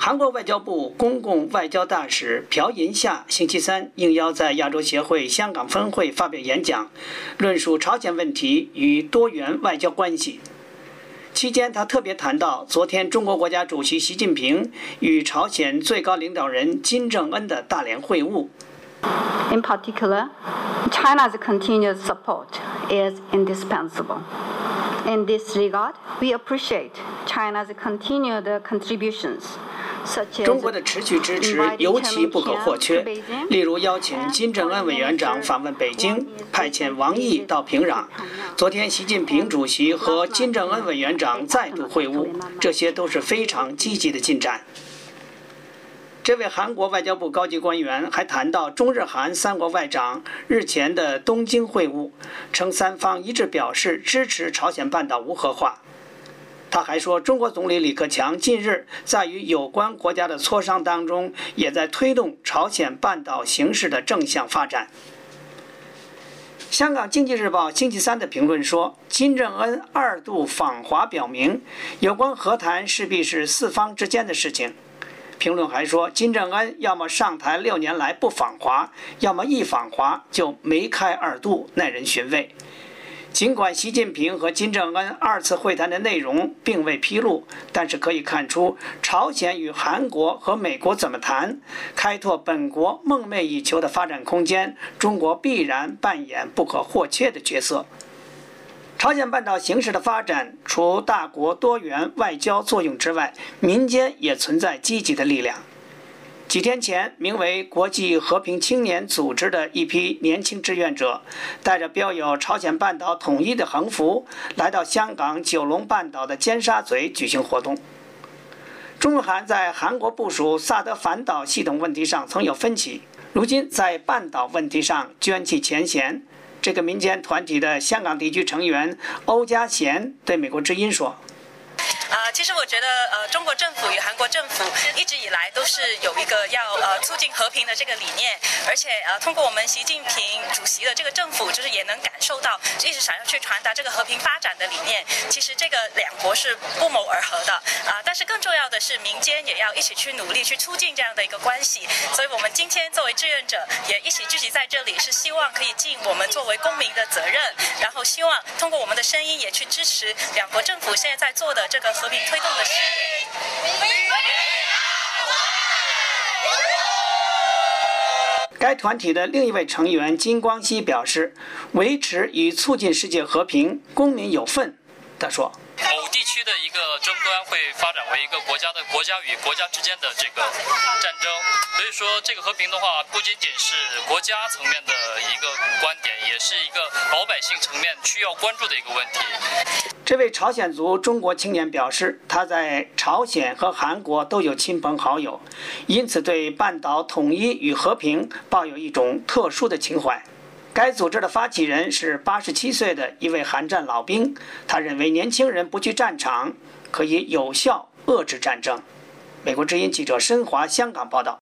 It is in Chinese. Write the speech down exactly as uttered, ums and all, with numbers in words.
韩国外交部公共外交大使朴银夏星期三应邀在亚洲协会香港分会发表演讲，论述朝鲜问题与多元外交关系。期间，他特别谈到昨天中国国家主席习近平与朝鲜最高领导人金正恩的大连会晤。 In particular, China's continued support is indispensable. In this regard, we appreciate China's continued contributions. 中国的持续支持尤其不可或缺，例如邀请金正恩委员长访问北京，派遣王毅到平壤。昨天，习近平主席和金正恩委员长再度会晤，这些都是非常积极的进展。这位韩国外交部高级官员还谈到中日韩三国外长日前的东京会晤，称三方一致表示支持朝鲜半岛无核化。他还说，中国总理李克强近日在与有关国家的磋商当中，也在推动朝鲜半岛形势的正向发展。香港经济日报星期三的评论说，金正恩二度访华表明，有关和谈势必是四方之间的事情。评论还说，金正恩要么上台六年来不访华，要么一访华就梅开二度，耐人寻味。尽管习近平和金正恩二次会谈的内容并未披露，但是可以看出，朝鲜与韩国和美国怎么谈，开拓本国梦寐以求的发展空间，中国必然扮演不可或缺的角色。朝鲜半岛形势的发展，除大国多元外交作用之外，民间也存在积极的力量。几天前，名为国际和平青年组织的一批年轻志愿者，带着标有朝鲜半岛统一的横幅，来到香港九龙半岛的尖沙咀举行活动。中日韩在韩国部署萨德反导系统问题上曾有分歧，如今在半岛问题上捐弃前嫌。这个民间团体的香港地区成员欧家贤对美国之音说， 呃，其实我觉得，呃，中国政府与韩国政府一直以来都是有一个要呃促进和平的这个理念，而且呃，通过我们习近平主席的这个政府，就是也能感受到一直想要去传达这个和平发展的理念。其实这个两国是不谋而合的啊、呃，但是更重要的是，民间也要一起去努力去促进这样的一个关系。所以我们今天作为志愿者，也一起聚集在这里，是希望可以尽我们作为公民的责任，然后希望通过我们的声音，也去支持两国政府现在在做的这个和平推动的事业。 该团体的另一位成员金光熙表示，维持与促进世界和平，公民有份。他说， 某地区的一个争端会发展为一个国家的国家与国家之间的这个战争，所以说这个和平的话，不仅仅是国家层面的一个观点，也是一个老百姓层面需要关注的一个问题。 这位朝鲜族中国青年表示，他在朝鲜和韩国都有亲朋好友，因此对半岛统一与和平抱有一种特殊的情怀。该组织的发起人是八十七岁的一位韩战老兵，他认为年轻人不去战场可以有效遏制战争。美国之音记者申华香港报道。